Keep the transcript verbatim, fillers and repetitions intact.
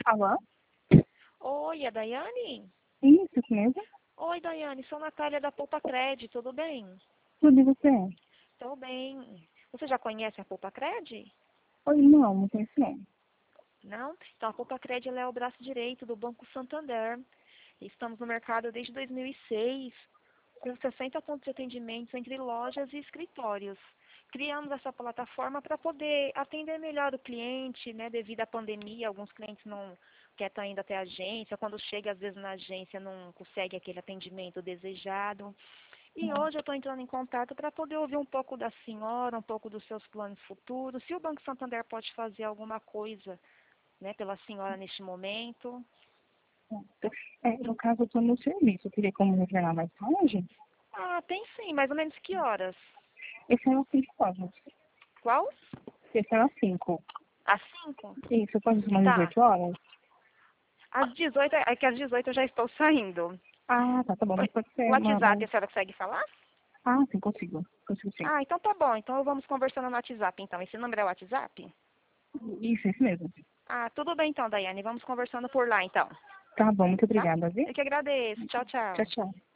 Alô? Oi, é Daiane? Isso, isso mesmo? Oi, Daiane, sou Natália da Poupa Cred, tudo bem? Tudo e você? Tô bem. Você já conhece a Poupa Cred? Oi, não, não conheço não. Não? Então, a Poupa Cred ela é o braço direito do Banco Santander. Estamos no mercado desde dois mil e seis, com sessenta pontos de atendimentos entre lojas e escritórios. Criamos essa plataforma para poder atender melhor o cliente, né, devido à pandemia. Alguns clientes não querem estar indo até a agência, quando chega às vezes na agência não consegue aquele atendimento desejado. E hoje eu estou entrando em contato para poder ouvir um pouco da senhora, um pouco dos seus planos futuros, se o Banco Santander pode fazer alguma coisa, né, pela senhora neste momento. É, no caso, eu estou no serviço. Eu queria como retornar mais tarde. Ah, tem sim, mais ou menos que horas? Esse é às cinco horas. Qual? Esse é às cinco. Às cinco? Isso, pode ser umas Tá. dezoito horas? Às dezoito, é que às dezoito eu já estou saindo. Ah, tá, tá bom. Mas Oi, pode o ser uma... WhatsApp uma... a senhora consegue falar? Ah, sim, consigo. Consigo sim. Ah, então tá bom. Então vamos conversando no WhatsApp, então. Esse número é o WhatsApp? Isso, isso mesmo. Ah, tudo bem então, Daiane. Vamos conversando por lá, então. Tá bom, muito Tá? obrigada, viu? Eu que agradeço. Tchau, Tchau, tchau. tchau.